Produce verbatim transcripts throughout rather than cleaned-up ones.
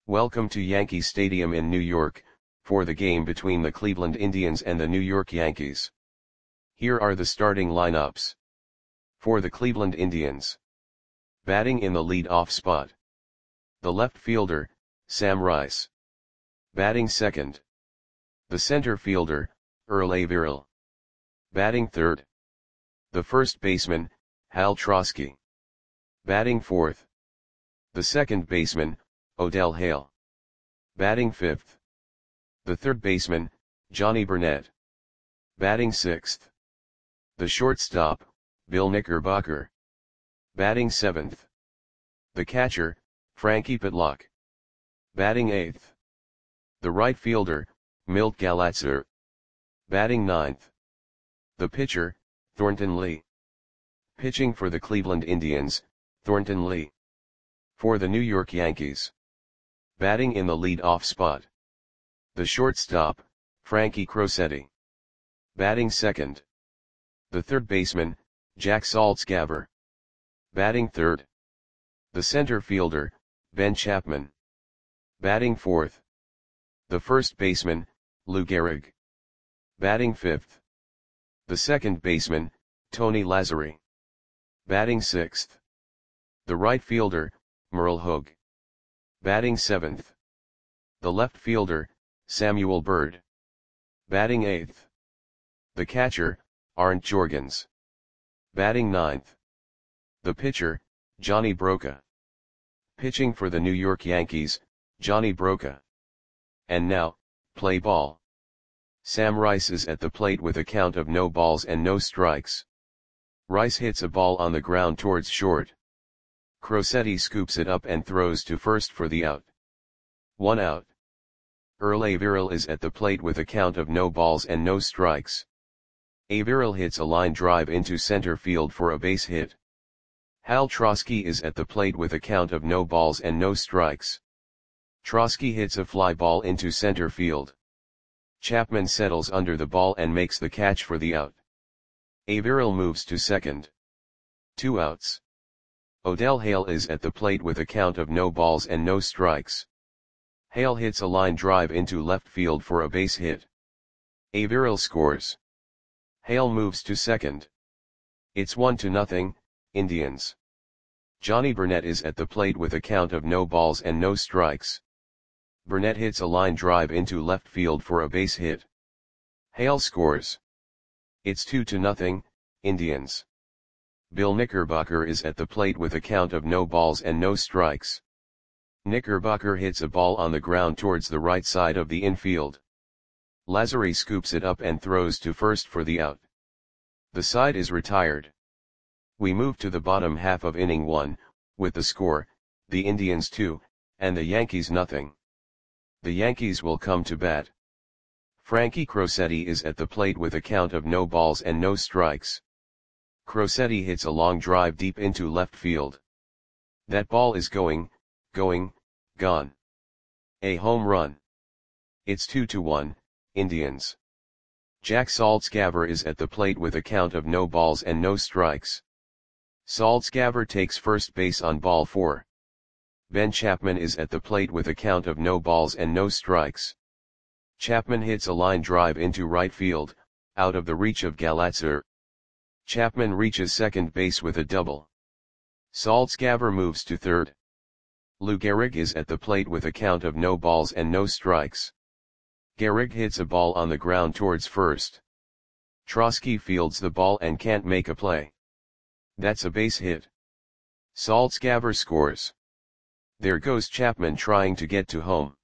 Welcome to Yankee Stadium in New York, for the game between the Cleveland Indians and the New York Yankees. Here are the starting lineups. For the Cleveland Indians. Batting in the lead-off spot. The left fielder, Sam Rice. Batting second. The center fielder, Earl Averill. Batting third. The first baseman, Hal Trosky. Batting fourth. The second baseman, Odell Hale. Batting fifth. The third baseman, Johnny Burnett. Batting sixth. The shortstop, Bill Knickerbocker. Batting seventh. The catcher, Frankie Pitlock. Batting eighth. The right fielder, Milt Galatzer. Batting ninth. The pitcher, Thornton Lee. Pitching for the Cleveland Indians, Thornton Lee. For the New York Yankees. Batting in the lead-off spot. The shortstop, Frankie Crosetti. Batting second. The third baseman, Jack Saltzgaber. Batting third. The center fielder, Ben Chapman. Batting fourth. The first baseman, Lou Gehrig. Batting fifth. The second baseman, Tony Lazzeri. Batting sixth. The right fielder, Merle Hogue. Batting seventh. The left fielder, Samuel Byrd. Batting eighth. The catcher, Arndt Jorgens. Batting ninth. The pitcher, Johnny Broca. Pitching for the New York Yankees, Johnny Broca. And now, play ball. Sam Rice is at the plate with a count of no balls and no strikes. Rice hits a ball on the ground towards short. Crosetti scoops it up and throws to first for the out. One out. Earl Averill is at the plate with a count of no balls and no strikes. Averill hits a line drive into center field for a base hit. Hal Trosky is at the plate with a count of no balls and no strikes. Trosky hits a fly ball into center field. Chapman settles under the ball and makes the catch for the out. Averill moves to second. Two outs. Odell Hale is at the plate with a count of no balls and no strikes. Hale hits a line drive into left field for a base hit. Averill scores. Hale moves to second. It's one to nothing, Indians. Johnny Burnett is at the plate with a count of no balls and no strikes. Burnett hits a line drive into left field for a base hit. Hale scores. It's two to nothing, Indians. Bill Knickerbocker is at the plate with a count of no balls and no strikes. Knickerbocker hits a ball on the ground towards the right side of the infield. Lazzeri scoops it up and throws to first for the out. The side is retired. We move to the bottom half of inning one, with the score, the Indians two, and the Yankees nothing. The Yankees will come to bat. Frankie Crosetti is at the plate with a count of no balls and no strikes. Crosetti hits a long drive deep into left field. That ball is going, going, gone. A home run. It's two to one, Indians. Jack Saltzgaber is at the plate with a count of no balls and no strikes. Saltzgaber takes first base on ball four. Ben Chapman is at the plate with a count of no balls and no strikes. Chapman hits a line drive into right field, out of the reach of Galatzer. Chapman reaches second base with a double. Saltzgaber moves to third. Lou Gehrig is at the plate with a count of no balls and no strikes. Gehrig hits a ball on the ground towards first. Trosky fields the ball and can't make a play. That's a base hit. Saltzgaber scores. There goes Chapman trying to get to home.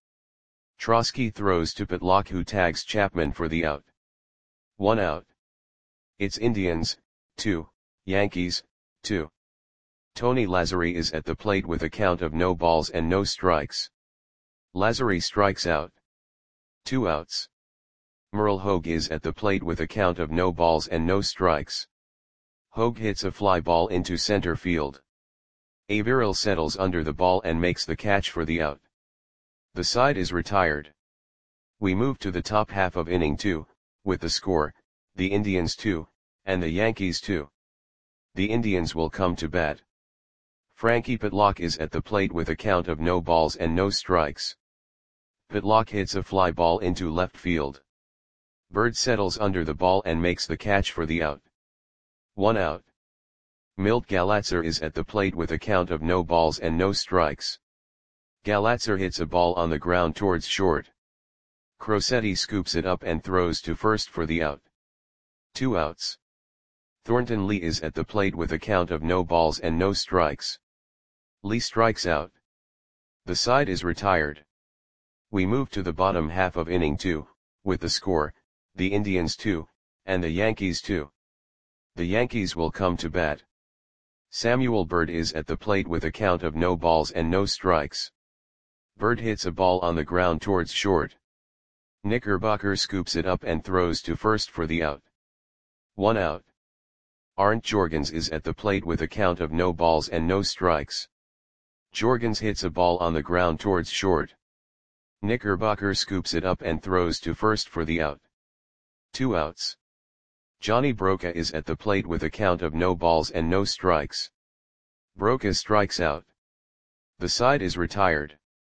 Trosky throws to Pitlock, who tags Chapman for the out. One out. It's Indians, two, Yankees, two. Tony Lazzeri is at the plate with a count of no balls and no strikes. Lazzeri strikes out. Two outs. Merle Hogue is at the plate with a count of no balls and no strikes. Hogue hits a fly ball into center field. Averill settles under the ball and makes the catch for the out. The side is retired. We move to the top half of inning two, with the score, the Indians two, and the Yankees two. The Indians will come to bat. Frankie Pitlock is at the plate with a count of no balls and no strikes. Pitlock hits a fly ball into left field. Bird settles under the ball and makes the catch for the out. One out. Milt Galatzer is at the plate with a count of no balls and no strikes. Galatzer hits a ball on the ground towards short. Crosetti scoops it up and throws to first for the out. Two outs. Thornton Lee is at the plate with a count of no balls and no strikes. Lee strikes out. The side is retired. We move to the bottom half of inning two, with the score, the Indians two, and the Yankees two. The Yankees will come to bat. Samuel Bird is at the plate with a count of no balls and no strikes. Bird hits a ball on the ground towards short. Knickerbocker scoops it up and throws to first for the out. One out. Arndt Jorgens is at the plate with a count of no balls and no strikes. Jorgens hits a ball on the ground towards short. Knickerbocker scoops it up and throws to first for the out. Two outs. Johnny Broca is at the plate with a count of no balls and no strikes. Broca strikes out. The side is retired.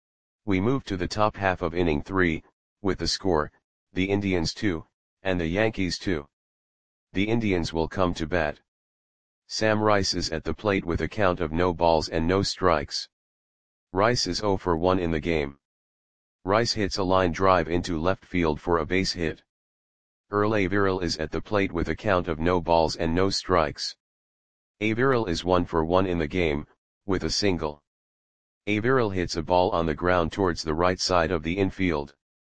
We move to the top half of inning three, with the score, the Indians two, and the Yankees two. The Indians will come to bat. Sam Rice is at the plate with a count of no balls and no strikes. Rice is zero for one in the game. Rice hits a line drive into left field for a base hit. Earl Averill is at the plate with a count of no balls and no strikes. Averill is one for one in the game, with a single. Averill hits a ball on the ground towards the right side of the infield.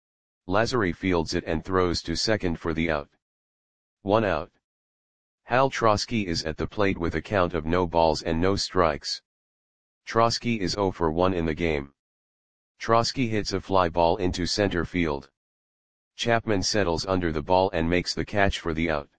Lazary fields it and throws to second for the out. One out. Hal Trosky is at the plate with a count of no balls and no strikes. Trosky is zero for one in the game. Trosky hits a fly ball into center field. Chapman settles under the ball and makes the catch for the out.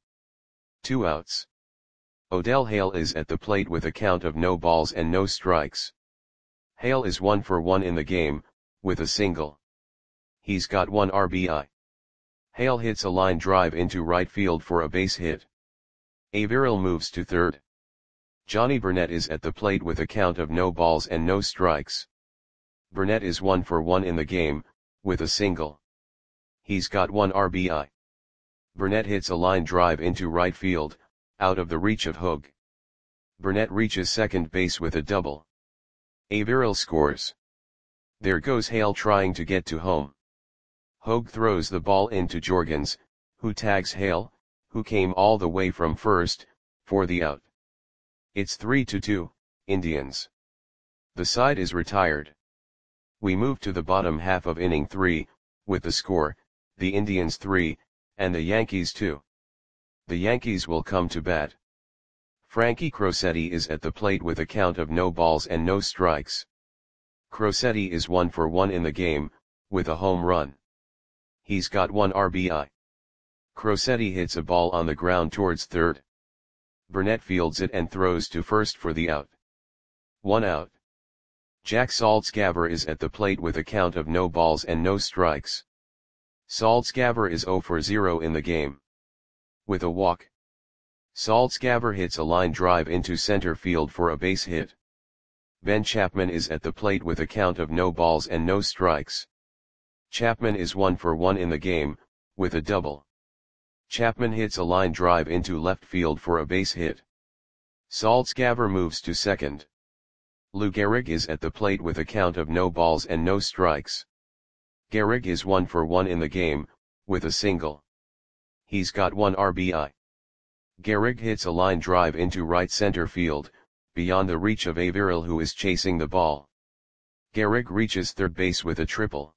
Two outs. Odell Hale is at the plate with a count of no balls and no strikes. Hale is one for one in the game, with a single. He's got one R B I. Hale hits a line drive into right field for a base hit. Averill moves to third. Johnny Burnett is at the plate with a count of no balls and no strikes. Burnett is one for one in the game, with a single. He's got one R B I. Burnett hits a line drive into right field, out of the reach of Hogue. Burnett reaches second base with a double. Averill scores. There goes Hale trying to get to home. Hogue throws the ball into Jorgens, who tags Hale, who came all the way from first, for the out. It's three to two, Indians. The side is retired. We move to the bottom half of inning three, with the score, the Indians three, and the Yankees two. The Yankees will come to bat. Frankie Crosetti is at the plate with a count of no balls and no strikes. Crosetti is one for one in the game, with a home run. He's got one R B I. Crosetti hits a ball on the ground towards third. Burnett fields it and throws to first for the out. One out. Jack Saltzgaver is at the plate with a count of no balls and no strikes. Saltzgaver is zero for zero in the game. With a walk. Saltzgaver hits a line drive into center field for a base hit. Ben Chapman is at the plate with a count of no balls and no strikes. Chapman is one for one in the game, with a double. Chapman hits a line drive into left field for a base hit. Saltzgaver moves to second. Lou Gehrig is at the plate with a count of no balls and no strikes. Gehrig is one for one in the game, with a single. He's got one R B I. Gehrig hits a line drive into right center field, beyond the reach of Averill, who is chasing the ball. Gehrig reaches third base with a triple.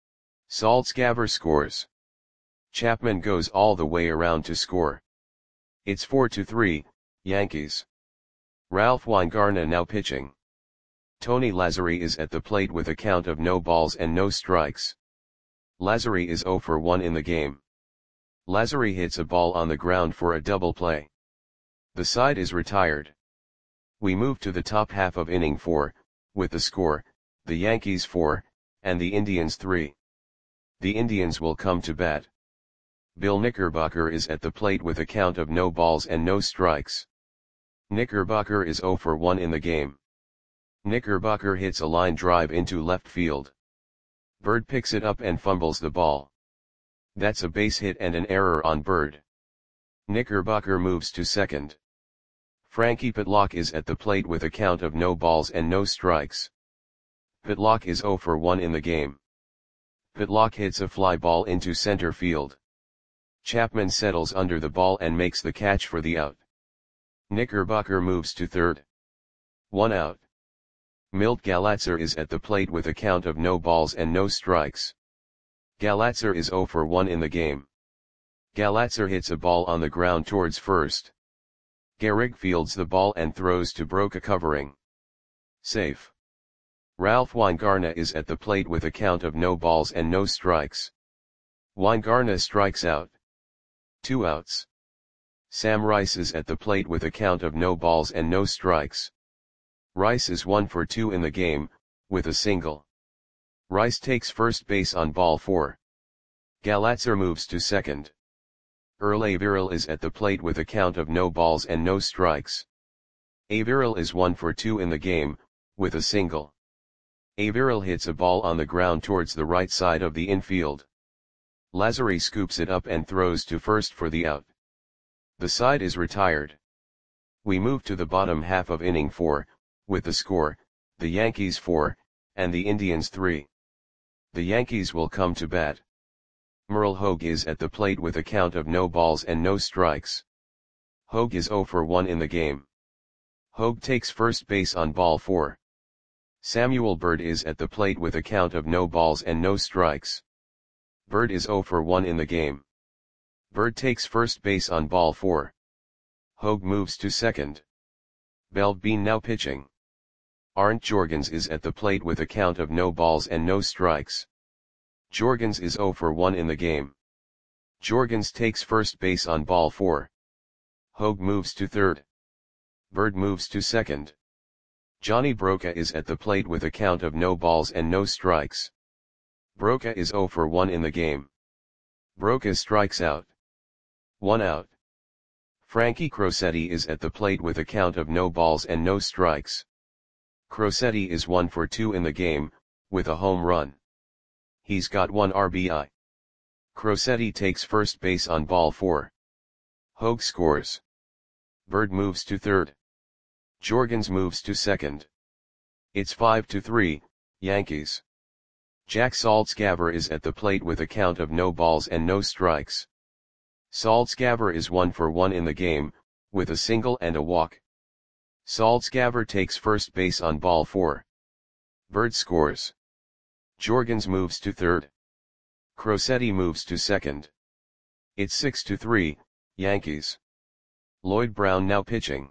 Saltzgaver scores. Chapman goes all the way around to score. It's four to three, Yankees. Ralph Weingarten now pitching. Tony Lazzari is at the plate with a count of no balls and no strikes. Lazzari is zero for one in the game. Lazzari hits a ball on the ground for a double play. The side is retired. We move to the top half of inning four, with the score, the Yankees four, and the Indians three. The Indians will come to bat. Bill Knickerbocker is at the plate with a count of no balls and no strikes. Knickerbocker is zero for one in the game. Knickerbocker hits a line drive into left field. Bird picks it up and fumbles the ball. That's a base hit and an error on Bird. Knickerbocker moves to second. Frankie Pitlock is at the plate with a count of no balls and no strikes. Pitlock is zero for one in the game. Pitlock hits a fly ball into center field. Chapman settles under the ball and makes the catch for the out. Knickerbocker moves to third. One out. Milt Galatzer is at the plate with a count of no balls and no strikes. Galatzer is zero for one in the game. Galatzer hits a ball on the ground towards first. Gehrig fields the ball and throws to Broca covering. Safe. Ralph Weingarten is at the plate with a count of no balls and no strikes. Weingarten strikes out. Two outs. Sam Rice is at the plate with a count of no balls and no strikes. Rice is one for two in the game, with a single. Rice takes first base on ball four. Galatzer moves to second. Earl Averill is at the plate with a count of no balls and no strikes. Averill is one for two in the game, with a single. Averill hits a ball on the ground towards the right side of the infield. Lazzeri scoops it up and throws to first for the out. The side is retired. We move to the bottom half of inning four, with the score, the Yankees four, and the Indians three. The Yankees will come to bat. Merle Hogue is at the plate with a count of no balls and no strikes. Hogue is zero for one in the game. Hogue takes first base on ball four. Samuel Bird is at the plate with a count of no balls and no strikes. Bird is zero for one in the game. Bird takes first base on ball four. Hogue moves to second. Belbin now pitching. Arndt Jorgens is at the plate with a count of no balls and no strikes. Jorgens is zero for one in the game. Jorgens takes first base on ball four. Hogue moves to third. Bird moves to second. Johnny Broca is at the plate with a count of no balls and no strikes. Broca is zero for one in the game. Broca strikes out. One out. Frankie Crosetti is at the plate with a count of no balls and no strikes. Crosetti is one for two in the game, with a home run. He's got one R B I. Crosetti takes first base on ball four. Hogue scores. Bird moves to third. Jorgens moves to second. It's five to three, Yankees. Jack Saltzgaver is at the plate with a count of no balls and no strikes. Saltzgaver is one for one in the game, with a single and a walk. Saltzgaver takes first base on ball four. Bird scores. Jorgens moves to third. Crosetti moves to second. It's six to three, Yankees. Lloyd Brown now pitching.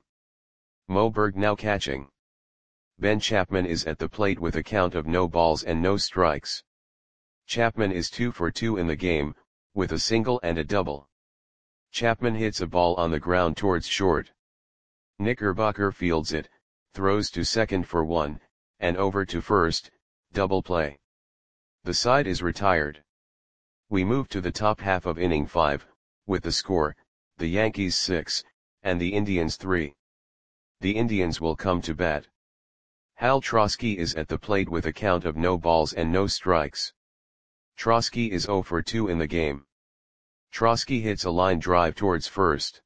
Moberg now catching. Ben Chapman is at the plate with a count of no balls and no strikes. Chapman is two for two in the game, with a single and a double. Chapman hits a ball on the ground towards short. Knickerbocker fields it, throws to second for one, and over to first, double play. The side is retired. We move to the top half of inning five, with the score, the Yankees six, and the Indians three. The Indians will come to bat. Hal Trosky is at the plate with a count of no balls and no strikes. Trosky is zero for two in the game. Trosky hits a line drive towards first.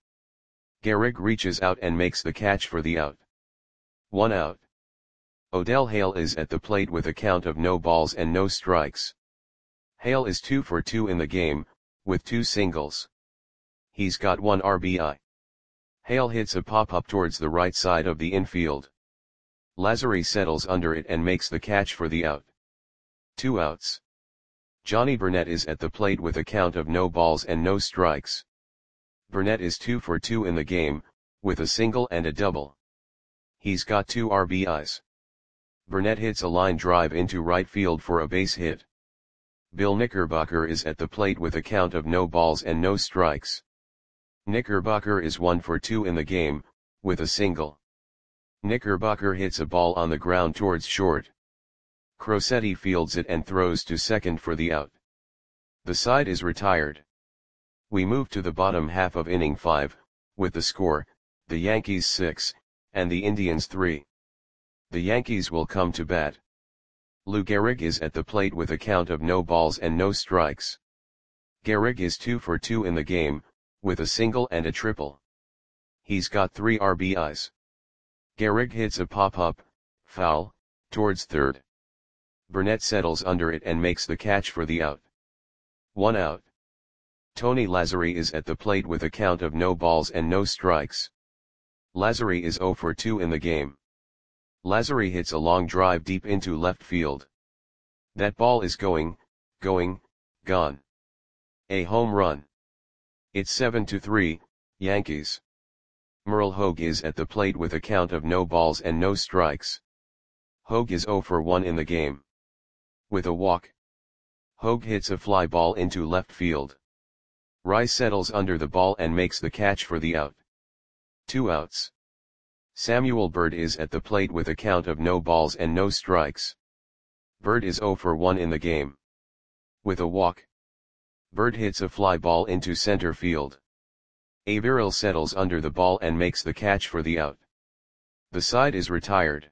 Gehrig reaches out and makes the catch for the out. One out. Odell Hale is at the plate with a count of no balls and no strikes. Hale is two for two in the game, with two singles. He's got one R B I. Hale hits a pop-up towards the right side of the infield. Lazzeri settles under it and makes the catch for the out. Two outs. Johnny Burnett is at the plate with a count of no balls and no strikes. Burnett is two for two in the game, with a single and a double. He's got two R B Is. Burnett hits a line drive into right field for a base hit. Bill Knickerbocker is at the plate with a count of no balls and no strikes. Knickerbocker is one for two in the game, with a single. Knickerbocker hits a ball on the ground towards short. Crosetti fields it and throws to second for the out. The side is retired. We move to the bottom half of inning five, with the score, the Yankees six, and the Indians three. The Yankees will come to bat. Lou Gehrig is at the plate with a count of no balls and no strikes. Gehrig is two for two in the game, with a single and a triple. He's got three R B Is. Gehrig hits a pop-up, foul, towards third. Burnett settles under it and makes the catch for the out. One out. Tony Lazzeri is at the plate with a count of no balls and no strikes. Lazzeri is zero for two in the game. Lazzeri hits a long drive deep into left field. That ball is going, going, gone. A home run. It's seven to three, Yankees. Merle Hogue is at the plate with a count of no balls and no strikes. Hogue is zero for one in the game. With a walk. Hogue hits a fly ball into left field. Rice settles under the ball and makes the catch for the out. Two outs. Samuel Bird is at the plate with a count of no balls and no strikes. Bird is zero for one in the game. With a walk. Bird hits a fly ball into center field. Averill settles under the ball and makes the catch for the out. The side is retired.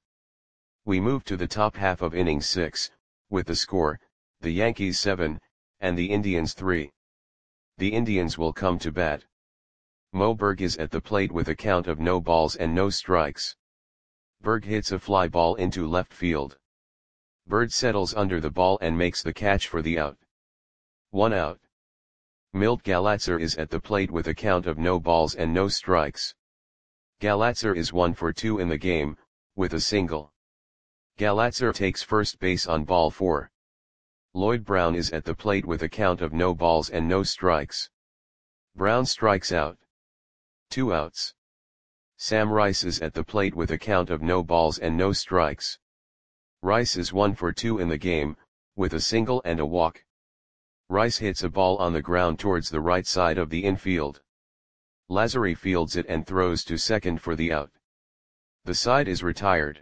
We move to the top half of inning six, with the score, the Yankees seven, and the Indians three. The Indians will come to bat. Mo Berg is at the plate with a count of no balls and no strikes. Berg hits a fly ball into left field. Bird settles under the ball and makes the catch for the out. One out. Milt Galatzer is at the plate with a count of no balls and no strikes. Galatzer is one for two in the game, with a single. Galatzer takes first base on ball four. Lloyd Brown is at the plate with a count of no balls and no strikes. Brown strikes out. Two outs. Sam Rice is at the plate with a count of no balls and no strikes. Rice is one for two in the game, with a single and a walk. Rice hits a ball on the ground towards the right side of the infield. Lazzeri fields it and throws to second for the out. The side is retired.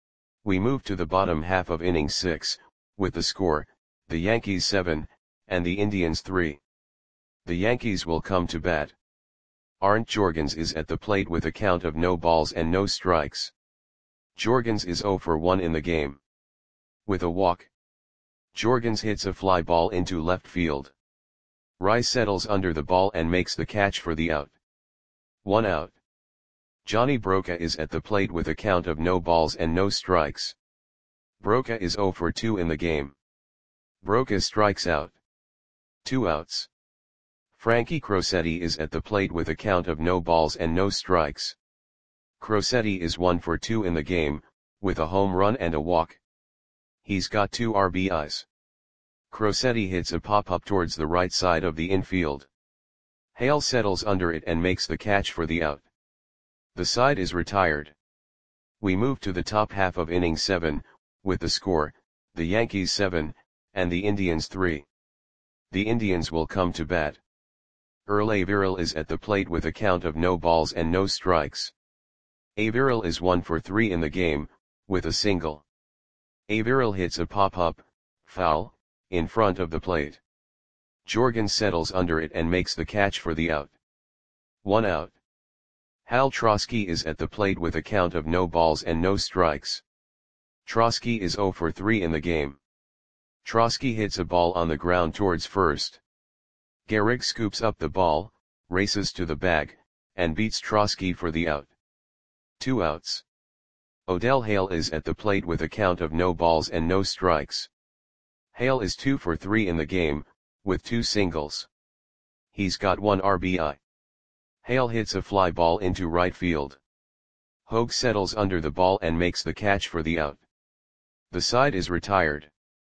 We move to the bottom half of inning six, with the score, the Yankees seven, and the Indians three. The Yankees will come to bat. Arndt Jorgens is at the plate with a count of no balls and no strikes. Jorgens is zero for one in the game. With a walk. Jorgens hits a fly ball into left field. Rice settles under the ball and makes the catch for the out. One out. Johnny Broca is at the plate with a count of no balls and no strikes. Broca is zero for two in the game. Broca strikes out. Two outs. Frankie Crosetti is at the plate with a count of no balls and no strikes. Crosetti is one for two in the game, with a home run and a walk. He's got two R B Is. Crosetti hits a pop-up towards the right side of the infield. Hale settles under it and makes the catch for the out. The side is retired. We move to the top half of inning seven, with the score, the Yankees seven, and the Indians three. The Indians will come to bat. Earl Averill is at the plate with a count of no balls and no strikes. Averill is one for three in the game, with a single. Averill hits a pop-up, foul, in front of the plate. Jorgens settles under it and makes the catch for the out. One out. Hal Trosky is at the plate with a count of no balls and no strikes. Trosky is zero for three in the game. Trosky hits a ball on the ground towards first. Gehrig scoops up the ball, races to the bag, and beats Trosky for the out. Two outs. Odell Hale is at the plate with a count of no balls and no strikes. Hale is two for three in the game, with two singles. He's got one R B I. Hale hits a fly ball into right field. Hogue settles under the ball and makes the catch for the out. The side is retired.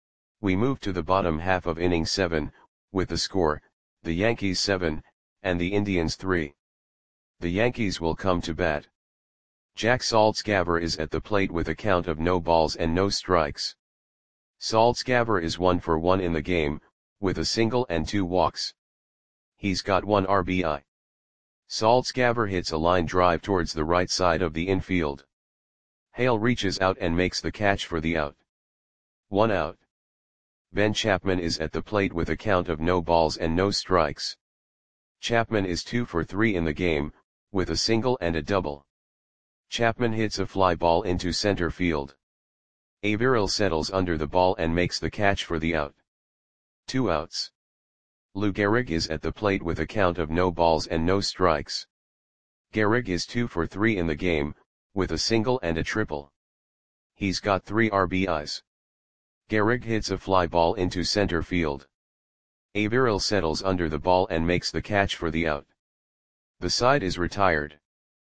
We move to the bottom half of inning seven, with the score, the Yankees seven, and the Indians three. The Yankees will come to bat. Jack Saltzgaver is at the plate with a count of no balls and no strikes. Saltzgaver is one for one in the game, with a single and two walks. He's got one R B I. Saltzgaver hits a line drive towards the right side of the infield. Hale reaches out and makes the catch for the out. One out. Ben Chapman is at the plate with a count of no balls and no strikes. Chapman is two for three in the game, with a single and a double. Chapman hits a fly ball into center field. Averill settles under the ball and makes the catch for the out. Two outs. Lou Gehrig is at the plate with a count of no balls and no strikes. Gehrig is two for three in the game, with a single and a triple. He's got three R B Is. Gehrig hits a fly ball into center field. Averill settles under the ball and makes the catch for the out. The side is retired.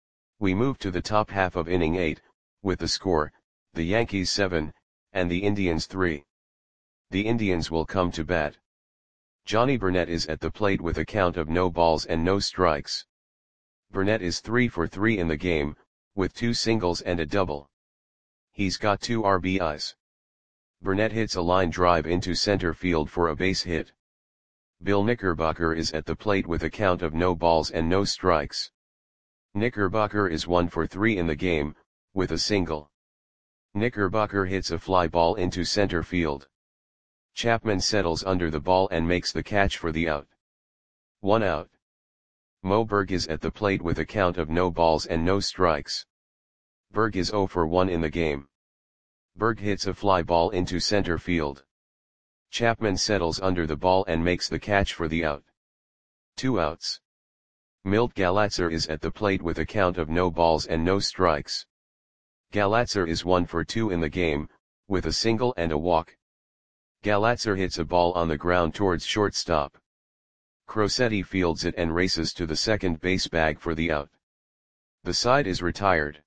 We move to the top half of inning eight, with the score, the Yankees seven, and the Indians three. The Indians will come to bat. Johnny Burnett is at the plate with a count of no balls and no strikes. Burnett is three for three in the game, with two singles and a double. He's got two R B Is. Burnett hits a line drive into center field for a base hit. Bill Knickerbocker is at the plate with a count of no balls and no strikes. Knickerbocker is one for three in the game, with a single. Knickerbocker hits a fly ball into center field. Chapman settles under the ball and makes the catch for the out. One out. Mo Berg is at the plate with a count of no balls and no strikes. Berg is zero for one in the game. Berg hits a fly ball into center field. Chapman settles under the ball and makes the catch for the out. Two outs. Milt Galatzer is at the plate with a count of no balls and no strikes. Galatzer is one for two in the game, with a single and a walk. Galatzer hits a ball on the ground towards shortstop. Crosetti fields it and races to the second base bag for the out. The side is retired.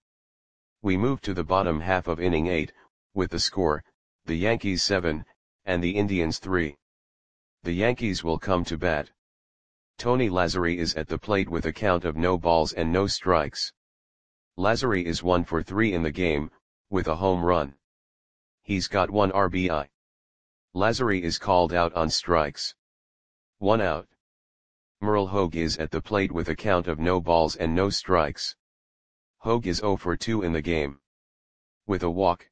We move to the bottom half of inning eight, with the score, the Yankees seven, and the Indians three. The Yankees will come to bat. Tony Lazzeri is at the plate with a count of no balls and no strikes. Lazzeri is one for three in the game, with a home run. He's got one R B I. Lazzeri is called out on strikes. One out. Merle Hogue is at the plate with a count of no balls and no strikes. Hogue is zero for two in the game. With a walk.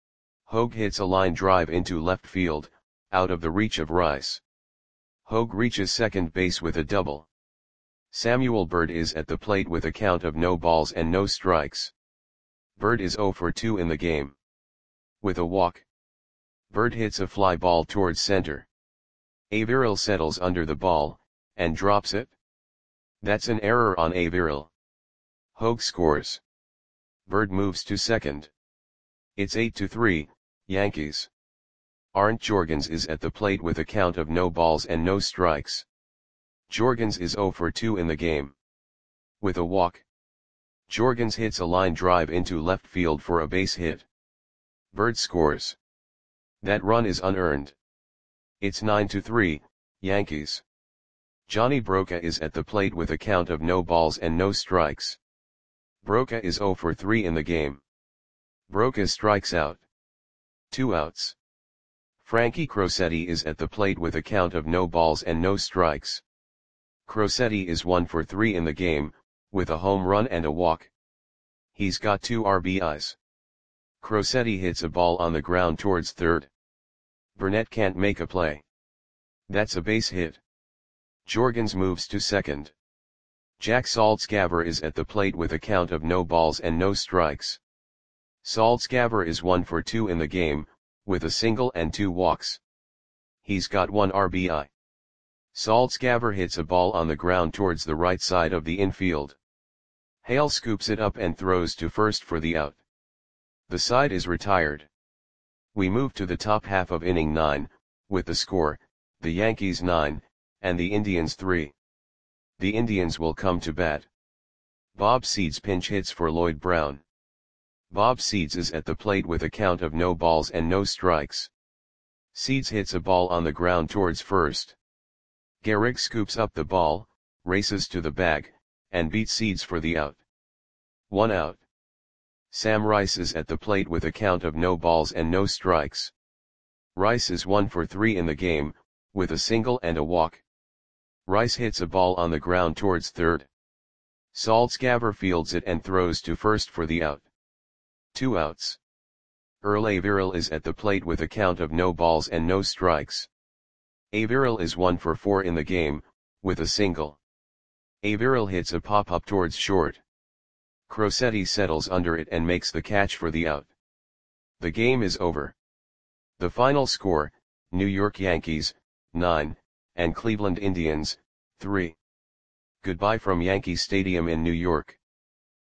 Hogue hits a line drive into left field, out of the reach of Rice. Hogue reaches second base with a double. Samuel Bird is at the plate with a count of no balls and no strikes. Bird is zero for two in the game. With a walk. Bird hits a fly ball towards center. Averill settles under the ball, and drops it. That's an error on Averill. Hogue scores. Bird moves to second. It's eight to three, Yankees. Arndt Jorgens is at the plate with a count of no balls and no strikes. Jorgens is zero for two in the game. With a walk. Jorgens hits a line drive into left field for a base hit. Bird scores. That run is unearned. It's nine to three, Yankees. Johnny Broca is at the plate with a count of no balls and no strikes. Broca is zero for three in the game. Broca strikes out. Two outs. Frankie Crosetti is at the plate with a count of no balls and no strikes. Crosetti is one for three in the game, with a home run and a walk. He's got two R B Is. Crosetti hits a ball on the ground towards third. Burnett can't make a play. That's a base hit. Jorgens moves to second. Jack Saltzgaver is at the plate with a count of no balls and no strikes. Saltzgaver is one for two in the game, with a single and two walks. He's got one R B I. Saltzgaver hits a ball on the ground towards the right side of the infield. Hale scoops it up and throws to first for the out. The side is retired. We move to the top half of inning nine, with the score, the Yankees nine, and the Indians three. The Indians will come to bat. Bob Seeds pinch hits for Lloyd Brown. Bob Seeds is at the plate with a count of no balls and no strikes. Seeds hits a ball on the ground towards first. Gehrig scoops up the ball, races to the bag, and beats Seeds for the out. One out. Sam Rice is at the plate with a count of no balls and no strikes. Rice is one for three in the game, with a single and a walk. Rice hits a ball on the ground towards third. Saltzgaver fields it and throws to first for the out. Two outs. Earl Averill is at the plate with a count of no balls and no strikes. Averill is one for four in the game, with a single. Averill hits a pop-up towards short. Crosetti settles under it and makes the catch for the out. The game is over. The final score, New York Yankees, nine, and Cleveland Indians, three. Goodbye from Yankee Stadium in New York.